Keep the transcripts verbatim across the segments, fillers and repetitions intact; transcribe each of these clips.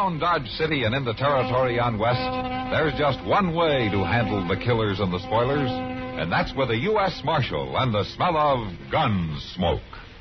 around Dodge City and in the territory on West, there's just one way to handle the killers and the spoilers, and that's with a U S Marshal and the smell of gun smoke.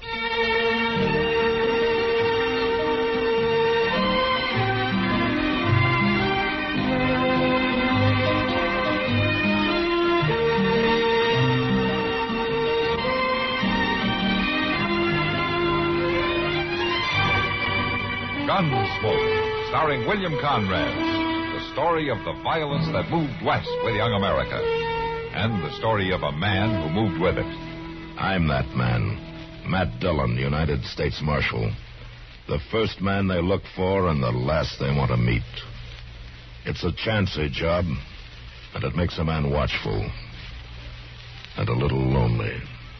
Gunsmoke, starring William Conrad, the story of the violence that moved west with young America, and the story of a man who moved with it. I'm that man, Matt Dillon, United States Marshal. The first man they look for and the last they want to meet. It's a chancy job, and it makes a man watchful and a little lonely.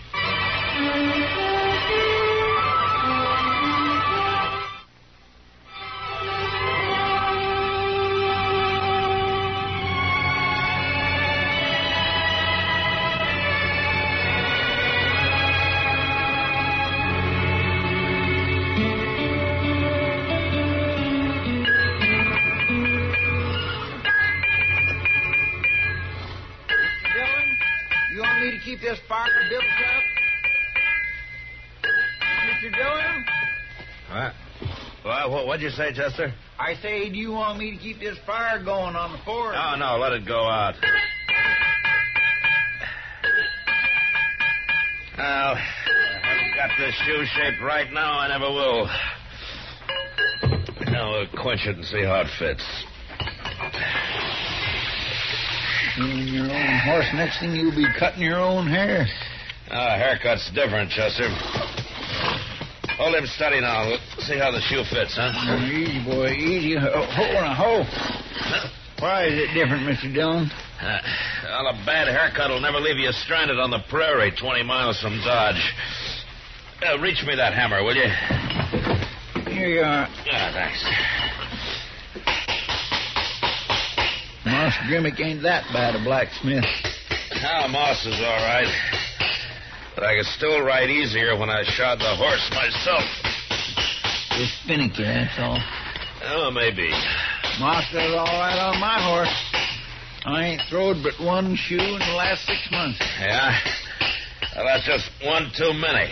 Keep this fire built up? Mister Dillon? What? Well, what, what'd you say, Chester? I say, do you want me to keep this fire going on the fort? No, no, let it go out. Well, I haven't got this shoe shaped right now. I never will. Now we'll quench it and see how it fits. You and your own horse, next thing you'll be cutting your own hair. Ah, haircut's different, Chester. Hold him steady now. We'll see how the shoe fits, huh? Oh, easy, boy, easy. Oh, hold on, hold. Why is it different, Mister Dillon? Uh, well, a bad haircut will never leave you stranded on the prairie twenty miles from Dodge. Uh, reach me that hammer, will you? Here you are. Ah, thanks. Moss Grimmick ain't that bad a blacksmith. Ah, Moss is all right. But I could still ride easier when I shod the horse myself. Just finicky, that's all. Oh, maybe. Moss does all right on my horse. I ain't throwed but one shoe in the last six months. Yeah? Well, that's just one too many.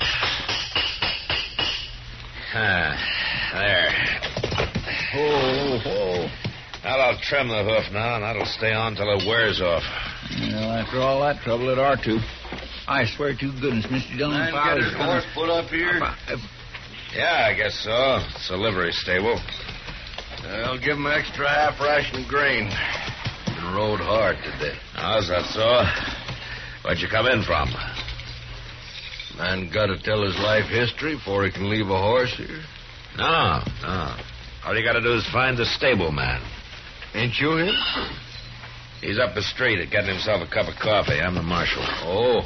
Ah, there. Whoa, whoa. Well, I'll trim the hoof now, and that'll stay on till it wears off. Well, after all that trouble, it ought to. I swear to goodness, Mister Dillon, if I was gonna... horse put up here? Yeah, I guess so. It's a livery stable. I'll give him extra half ration of grain. Been rode hard today. Oh, is that so? Where'd you come in from? Man got to tell his life history before he can leave a horse here? No, no. All you got to do is find the stable man. Ain't you him? He's up the street getting himself a cup of coffee. I'm the marshal. Oh.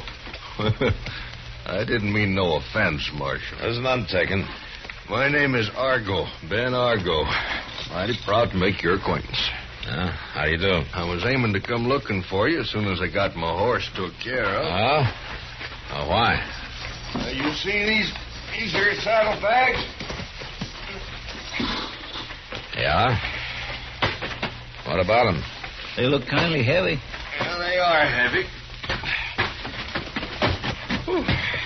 I didn't mean no offense, Marshal. There's none taken. My name is Argo, Ben Argo. Mighty proud to make your acquaintance. Uh, how you do? I was aiming to come looking for you as soon as I got my horse took care of. Oh? Oh, why? Uh, you see these, these here saddlebags? Yeah? What about them? They look kindly heavy. Yeah, they are heavy. Whew.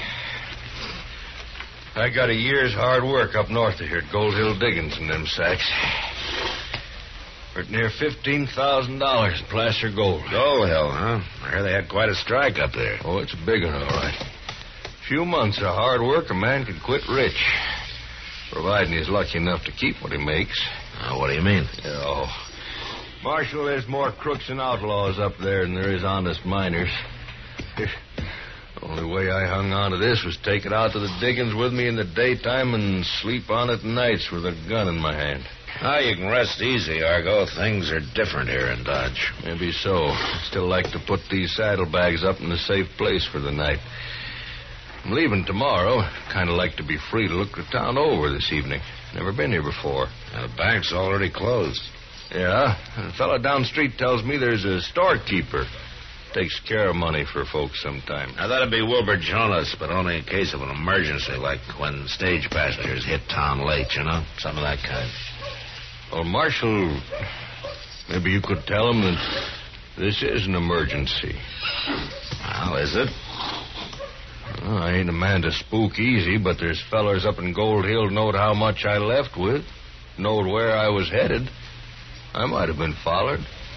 I got a year's hard work up north of here at Gold Hill Diggings in them sacks. For near fifteen thousand dollars in placer gold. Gold Hill, huh? I hear they had quite a strike up there. Oh, it's a big one, all right. Few months of hard work, a man can quit rich. Providing he's lucky enough to keep what he makes. Uh, what do you mean? Oh, Marshal, there's more crooks and outlaws up there than there is honest miners. The only way I hung on to this was take it out to the diggings with me in the daytime and sleep on it nights with a gun in my hand. Ah, you can rest easy, Argo. Things are different here in Dodge. Maybe so. Still like to put these saddlebags up in a safe place for the night. I'm leaving tomorrow. Kind of like to be free to look the town over this evening. Never been here before. Now, the bank's already closed. Yeah? A fellow down the street tells me there's a storekeeper. Takes care of money for folks sometime. Now, that'd be Wilbur Jonas, but only in case of an emergency, like when stage passengers hit town late, you know? Some of that kind. Well, Marshal, maybe you could tell him that this is an emergency. Well, is it? Well, I ain't a man to spook easy, but there's fellers up in Gold Hill knowed how much I left with, knowed where I was headed. I might have been followed.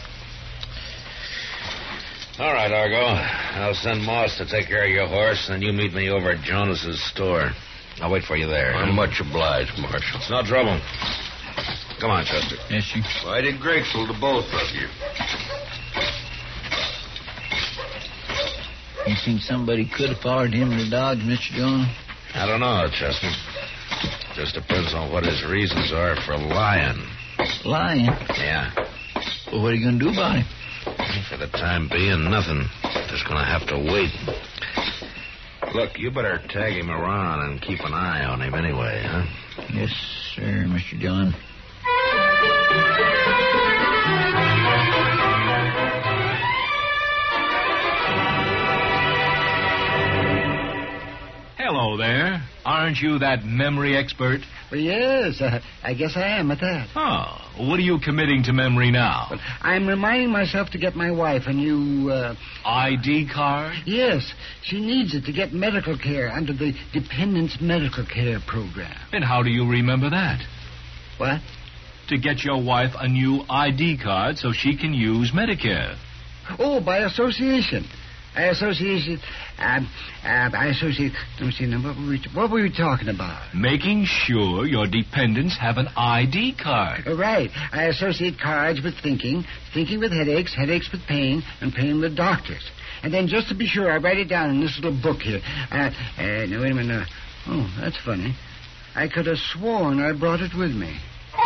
All right, Argo. I'll send Moss to take care of your horse, and then you meet me over at Jonas's store. I'll wait for you there. I'm much obliged, Marshal. It's no trouble. Come on, Chester. Yes, sir. Mighty grateful to both of you. You think somebody could have followed him to Dodge, Mister Jones? I don't know, Chester. Just depends on what his reasons are for lying. Lying? Yeah. Well, what are you going to do about him? For the time being, nothing. Just going to have to wait. Look, you better tag him around and keep an eye on him anyway, huh? Yes, sir, Mister John. Hello there. Aren't you that memory expert? Well, yes, uh, I guess I am at that. Oh, what are you committing to memory now? Well, I'm reminding myself to get my wife a new, uh... I D card? Yes, she needs it to get medical care under the Dependents Medical Care Program. And how do you remember that? What? To get your wife a new I D card so she can use Medicare. Oh, by association. I associate... Uh, uh, I associate... Let me see, now, what were, we, what were we talking about? Making sure your dependents have an I D card. Oh, right. I associate cards with thinking, thinking with headaches, headaches with pain, and pain with doctors. And then, just to be sure, I write it down in this little book here. Uh, uh, now, wait a minute. Uh, oh, that's funny. I could have sworn I brought it with me.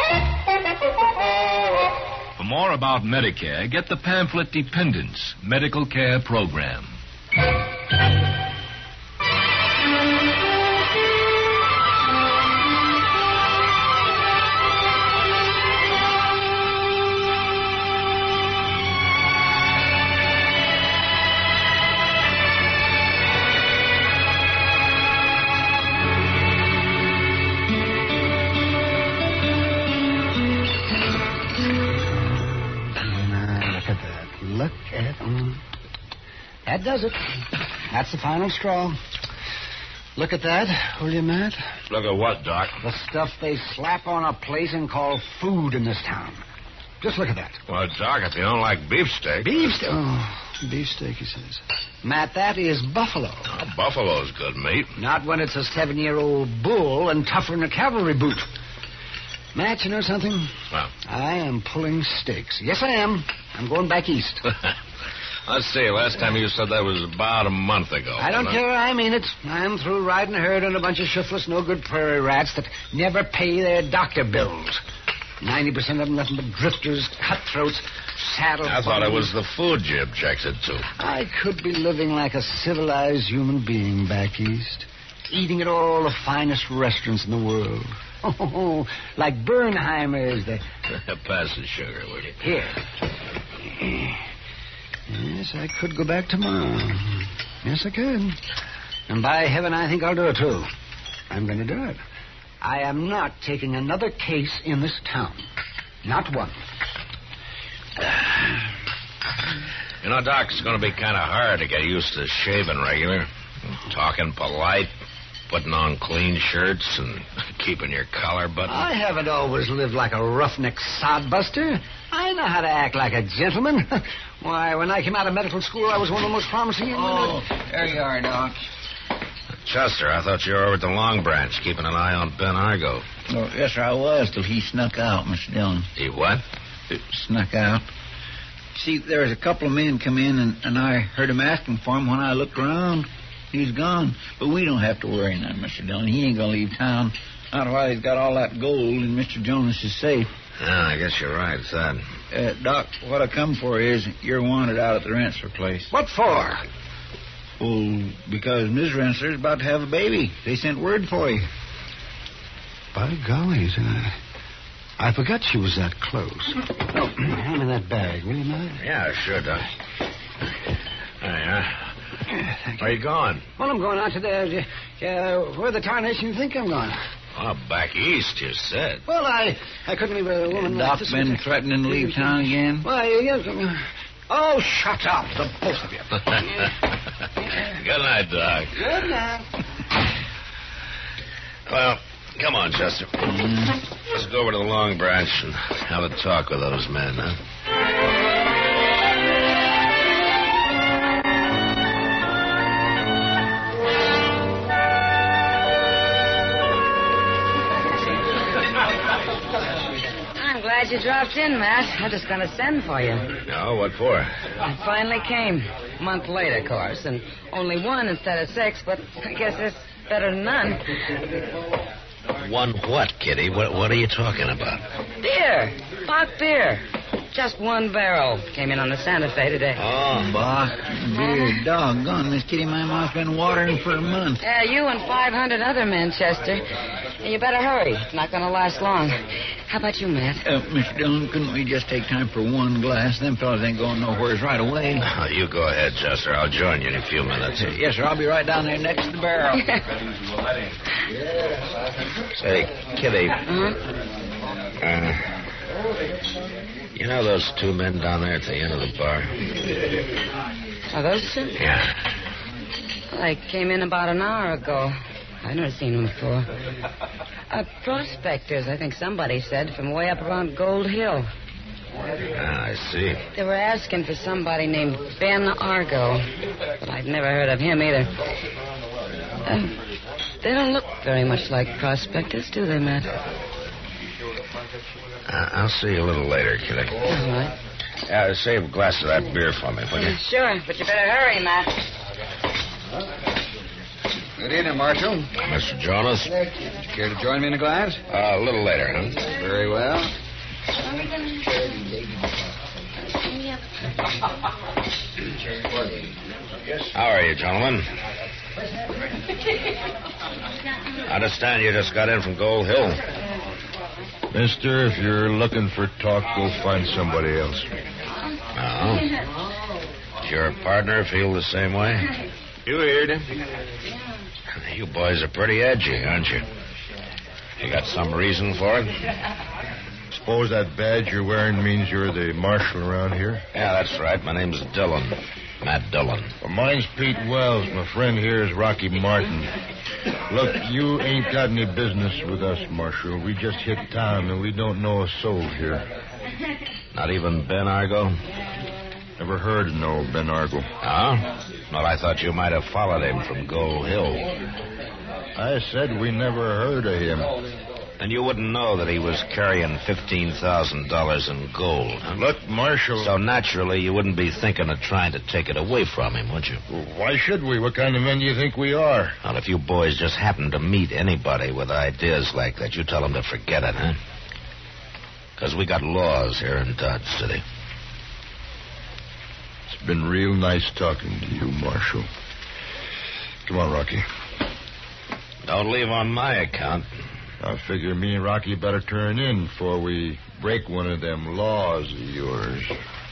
For more about Medicare, get the pamphlet Dependents Medical Care Program. Look at mm. That does it. That's the final straw. Look at that, will you, Matt? Look at what, Doc? The stuff they slap on a plate and call food in this town. Just look at that. Well, Doc, if you don't like beefsteak... Beefsteak? Oh, beefsteak, he says. Matt, that is buffalo. Oh, buffalo's good meat. Not when it's a seven-year-old bull and tougher than a cavalry boot. Matt, you know something? Well? I am pulling stakes. Yes, I am. I'm going back east. Let's see. Last time you said that was about a month ago. I don't care. I mean it. I'm through riding herd on a bunch of shiftless, no-good prairie rats that never pay their doctor bills. Ninety percent of them nothing but drifters, cutthroats, saddle... I thought it was the food you objected to. I could be living like a civilized human being back east, eating at all the finest restaurants in the world. Oh, like Bernheimer's. The... Pass the sugar, will you? Here. Yes, I could go back tomorrow. Yes, I could. And by heaven, I think I'll do it, too. I'm going to do it. I am not taking another case in this town. Not one. You know, Doc, it's going to be kind of hard to get used to shaving regular, talking polite, putting on clean shirts, and keeping your collar buttoned. I haven't always lived like a roughneck sodbuster. I know how to act like a gentleman. Why, when I came out of medical school, I was one of the most promising young Oh, men. there you are, Doc. Chester, I thought you were over at the Long Branch, keeping an eye on Ben Argo. Oh, yes, sir, I was, till he snuck out, Mister Dillon. He what? Snuck out. See, there was a couple of men come in, and, and I heard him asking for him. When I looked around, he's gone. But we don't have to worry now, Mister Dillon. He ain't going to leave town. Not while he's got all that gold in Mister Jonas's safe. Yeah, I guess you're right, son. Uh, Doc, what I come for is you're wanted out at the Rensselaer place. What for? Well, because Miss Rensselaer's about to have a baby. They sent word for you. By golly, I, I forgot she was that close. Oh, hand me that bag, will you, Matt? Yeah, sure, Doc. There you are. Yeah, thank you. Where are you going? Well, I'm going out to the... Uh, where the tarnation you think I'm going? Oh, back east, you said. Well, I I couldn't leave a woman like Doc this. been threatening to leave town again? Why, yes. um, Oh, shut up, the both of you. Good night, Doc. Good night. Well, come on, Chester. Let's go over to the Long Branch and have a talk with those men, huh? I'm glad you dropped in, Matt. I'm just going to send for you. No, what for? I finally came. A month late, of course, and only one instead of six, but I guess it's better than none. One what, Kitty? What, what are you talking about? Beer. Bach beer. Just one barrel. Came in on the Santa Fe today. Oh, Bach, beer, doggone. Miss Kitty, my mouth's been watering for a month. Yeah, you and five hundred other men, Chester. And you better hurry. It's not going to last long. How about you, Matt? Uh, Mister Dillon, couldn't we just take time for one glass? Them fellas ain't going nowheres right away. Oh, you go ahead, Chester. I'll join you in a few minutes. Yes, sir. I'll be right down there next to the barrel. Say, Kitty. Uh-huh. Uh, you know those two men down there at the end of the bar? Are those two? Yeah. Well, I came in about an hour ago. I've never seen them before. Uh, prospectors, I think somebody said, from way up around Gold Hill. Ah, I see. They were asking for somebody named Ben Argo, but I'd never heard of him either. Uh, they don't look very much like prospectors, do they, Matt? Uh, I'll see you a little later, Kitty. All right. Uh, save a glass of that beer for me, will you? Sure, but you better hurry, Matt. Good evening, Marshal. Mister Jonas? Care to join me in a glass? Uh, a little later, huh? Very well. How are you, gentlemen? I understand you just got in from Gold Hill. Mister, if you're looking for talk, go find somebody else. Oh? Does your partner feel the same way? You heard him. You boys are pretty edgy, aren't you? You got some reason for it? Suppose that badge you're wearing means you're the marshal around here? Yeah, that's right. My name's Dillon. Matt Dillon. Well, mine's Pete Wells. My friend here is Rocky Martin. Look, you ain't got any business with us, Marshal. We just hit town, and we don't know a soul here. Not even Ben Argo? Never heard of no Ben Argo. Oh? Well, I thought you might have followed him from Gold Hill. I said we never heard of him. Then you wouldn't know that he was carrying fifteen thousand dollars in gold. Huh? Look, Marshal... So naturally, you wouldn't be thinking of trying to take it away from him, would you? Why should we? What kind of men do you think we are? Well, if you boys just happen to meet anybody with ideas like that, you tell them to forget it, huh? Because we got laws here in Dodge City. It's been real nice talking to you, Marshal. Come on, Rocky. Don't leave on my account. I figure me and Rocky better turn in before we break one of them laws of yours.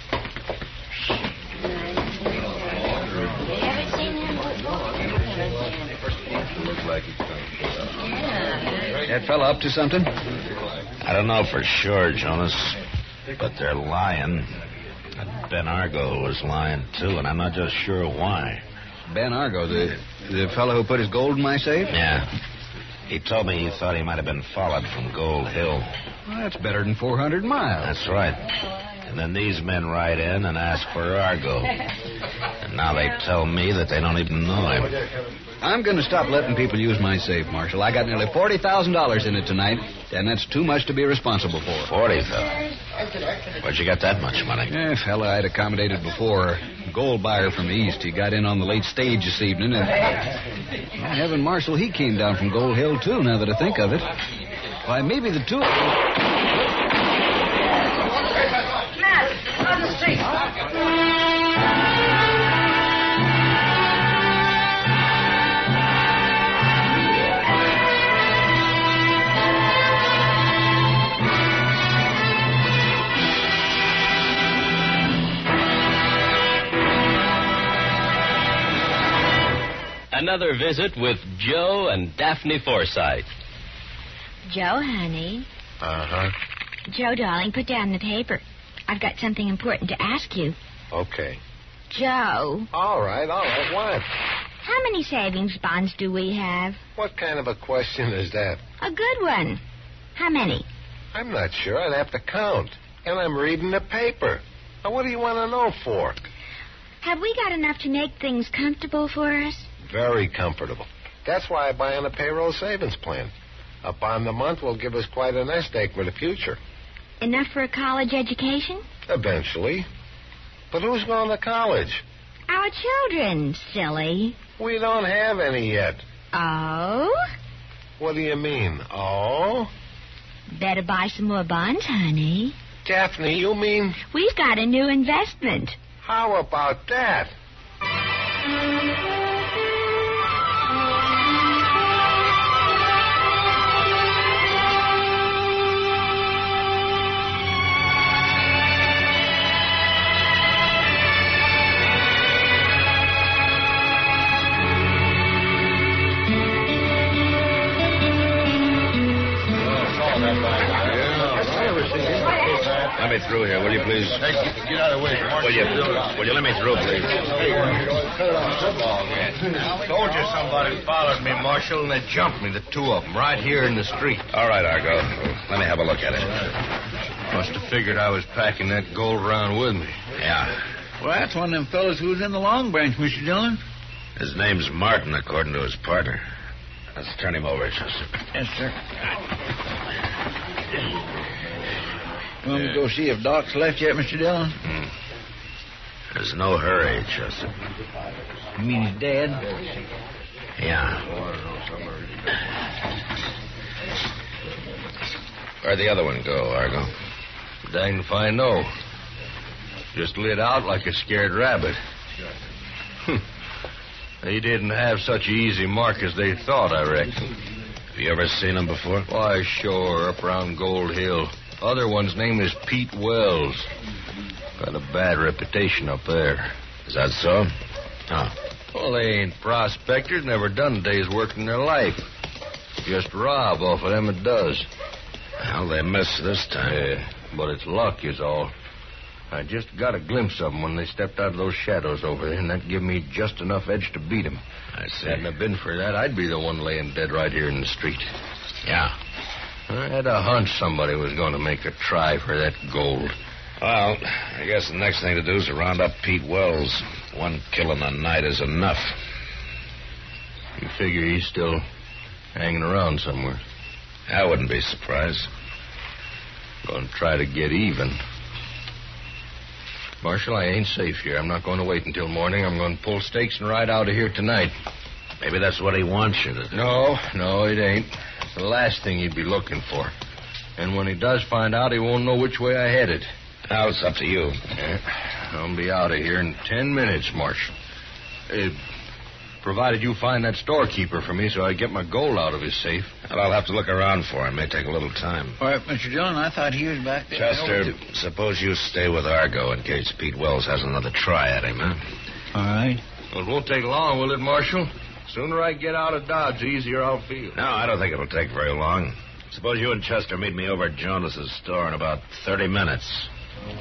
That fella up to something? I don't know for sure, Jonas, but they're lying. And Ben Argo was lying, too, and I'm not just sure why. Ben Argo, the the fellow who put his gold in my safe? Yeah. He told me he thought he might have been followed from Gold Hill. Well, that's better than four hundred miles. That's right. And then these men ride in and ask for Argo. And now they tell me that they don't even know him. I'm going to stop letting people use my safe, Marshal. I got nearly forty thousand dollars in it tonight, and that's too much to be responsible for. forty thousand dollars? Where'd you get that much money? Yeah, fella I'd accommodated before. A gold buyer from the east. He got in on the late stage this evening, and... Well, Heaven, Marshal, he came down from Gold Hill, too, now that I think of it. Why, maybe the two of them... Matt, on the street. Another visit with Joe and Daphne Forsythe. Joe, honey. Uh-huh. Joe, darling, put down the paper. I've got something important to ask you. Okay. Joe. All right, all right. What? How many savings bonds do we have? What kind of a question is that? A good one. How many? I'm not sure. I'd have to count. And I'm reading the paper. Now, what do you want to know for? Have we got enough to make things comfortable for us? Very comfortable. That's why I buy on a payroll savings plan. Up on the month will give us quite a nest egg for the future. Enough for a college education? Eventually. But who's going to college? Our children, silly. We don't have any yet. Oh? What do you mean, oh? Better buy some more bonds, honey. Daphne, you mean... We've got a new investment. How about that? Let me through here, will you, please? Hey, get, get out of the way. Will you, will you let me through, please? Told you somebody followed me, Marshal, and they jumped me, the two of them, right here in the street. All right, Argo. Let me have a look at it. Must have figured I was packing that gold around with me. Yeah. Well, that's one of them fellas who was in the Long Branch, Mister Dillon. His name's Martin, according to his partner. Let's turn him over, Chester. Yes, sir. You want me to go see if Doc's left yet, Mister Dillon? Hmm. There's no hurry, Chester. You mean he's dead? Yeah. Where'd the other one go, Argo? Dang if I know. Just lit out like a scared rabbit. They didn't have such an easy mark as they thought, I reckon. Have you ever seen him before? Why, sure, up around Gold Hill. Other one's name is Pete Wells. Got a bad reputation up there. Is that so? Huh. Well, they ain't prospectors, never done a day's work in their life. Just rob off of them it does. Well, they missed this time. Yeah, but it's luck is all. I just got a glimpse of them when they stepped out of those shadows over there, and that give me just enough edge to beat them. I see. Hadn't it been for that, I'd be the one laying dead right here in the street. Yeah. I had a hunch somebody was going to make a try for that gold. Well, I guess the next thing to do is to round up Pete Wells. One kill in a night is enough. You figure he's still hanging around somewhere. I wouldn't be surprised. Going to try to get even. Marshal, I ain't safe here. I'm not going to wait until morning. I'm going to pull stakes and ride out of here tonight. Maybe that's what he wants you to do. No, no, it ain't. It's the last thing he'd be looking for. And when he does find out, he won't know which way I headed. Now, it's up to you. Yeah, I'll be out of here in ten minutes, Marshal. Uh, provided you find that storekeeper for me so I get my gold out of his safe. Well, I'll have to look around for him. May take a little time. All right, Mister Dillon, I thought he was back there. Chester, suppose you stay with Argo in case Pete Wells has another try at him, huh? All right. Well, it won't take long, will it, Marshal? Sooner I get out of Dodge, the easier I'll feel. No, I don't think it'll take very long. Suppose you and Chester meet me over at Jonas's store in about thirty minutes.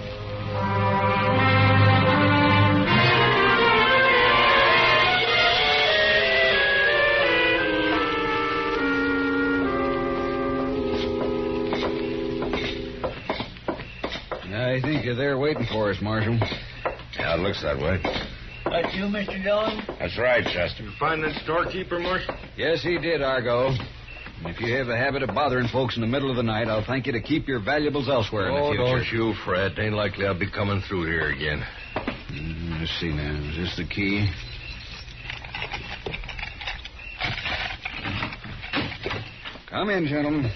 I think you're there waiting for us, Marshal. Yeah, it looks that way. That's you, Mister Dillon? That's right, Chester. You find that storekeeper, Marshal? Yes, he did, Argo. If you have a habit of bothering folks in the middle of the night, I'll thank you to keep your valuables elsewhere Oh, in the future. don't you fret. Ain't likely I'll be coming through here again. Mm, let's see now. Is this the key? Come in, gentlemen.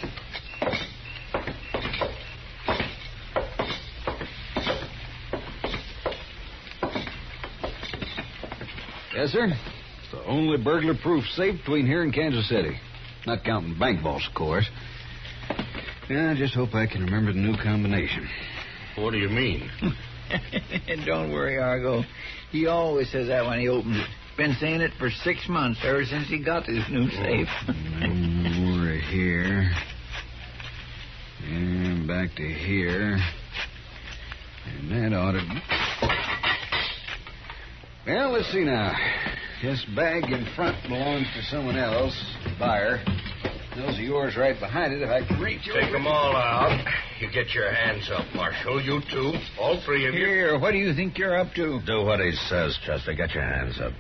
Yes, sir. It's the only burglar-proof safe between here and Kansas City. Not counting bank vaults, of course. Yeah, I just hope I can remember the new combination. What do you mean? Don't worry, Argo. He always says that when he opens it. Been saying it for six months, ever since he got this new safe. Mm, we're here. And back to here. And that ought to... Well, let's see now. This bag in front belongs to someone else, the buyer. Those are yours right behind it if I can reach you. Take them all out. You get your hands up, Marshal. You two. All three of you. Here, what do you think you're up to? Do what he says, Chester. Get your hands up.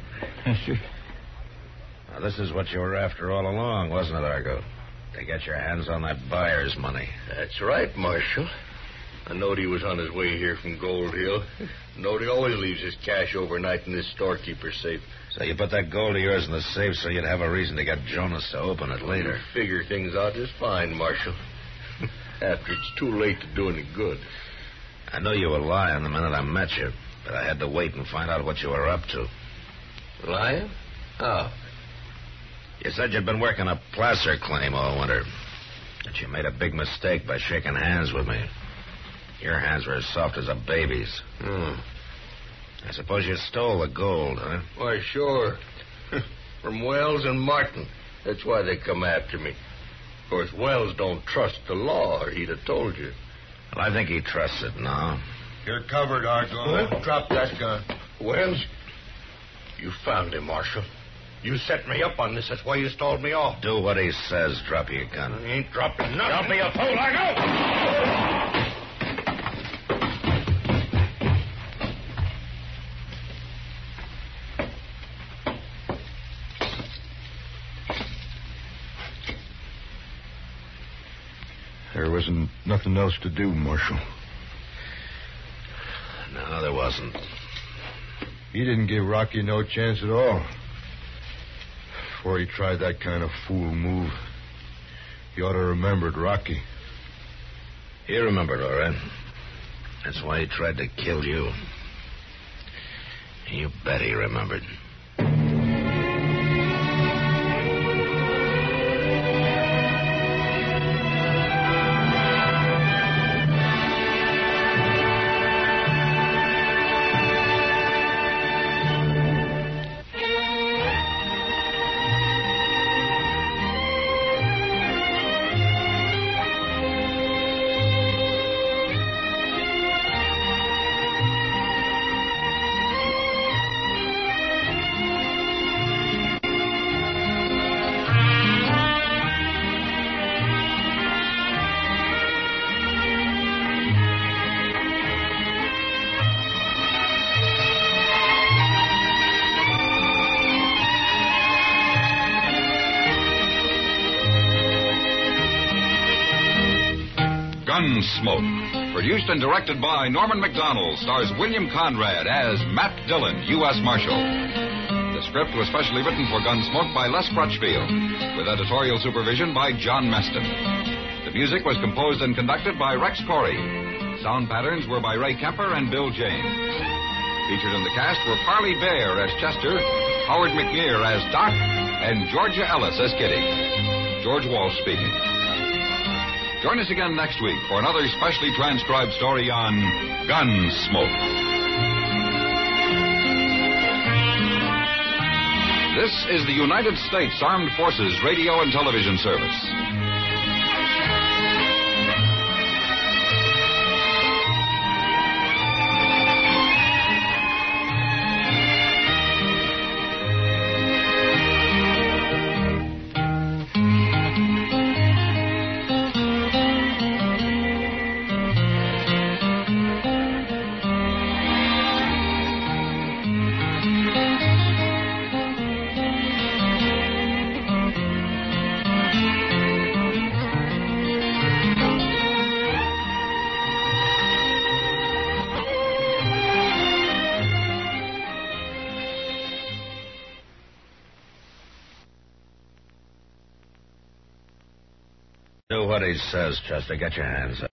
Now, this is what you were after all along, wasn't it, Argo? To get your hands on that buyer's money. That's right, Marshal. I knowed he was on his way here from Gold Hill. Knowed he always leaves his cash overnight in this storekeeper's safe. So you put that gold of yours in the safe so you'd have a reason to get Jonas to open it later. You figure things out just fine, Marshal. After it's too late to do any good. I knew you were lying the minute I met you, but I had to wait and find out what you were up to. Lying? How? You said you'd been working a placer claim all winter. That you made a big mistake by shaking hands with me. Your hands were as soft as a baby's. Hmm. I suppose you stole the gold, huh? Why, sure. From Wells and Martin. That's why they come after me. Of course, Wells don't trust the law, or he'd have told you. Well, I think he trusts it now. You're covered, Argo. Huh? Drop that gun. Wells, you found him, Marshal. You set me up on this. That's why you stalled me off. Do what he says. Drop your gun. I ain't dropping nothing. Don't be a fool, Argo! There wasn't nothing else to do, Marshal. No, there wasn't. He didn't give Rocky no chance at all. Before he tried that kind of fool move, he ought to have remembered Rocky. He remembered, all right. That's why he tried to kill you. You bet he remembered. Gunsmoke, produced and directed by Norman Macdonald, stars William Conrad as Matt Dillon, U S Marshal. The script was specially written for Gunsmoke by Les Crutchfield, with editorial supervision by John Meston. The music was composed and conducted by Rex Corey. Sound patterns were by Ray Kemper and Bill James. Featured in the cast were Parley Bear as Chester, Howard McNear as Doc, and Georgia Ellis as Kitty. George Walsh speaking. Join us again next week for another specially transcribed story on Gunsmoke. This is the United States Armed Forces Radio and Television Service. Do what he says, Chester. Get your hands up.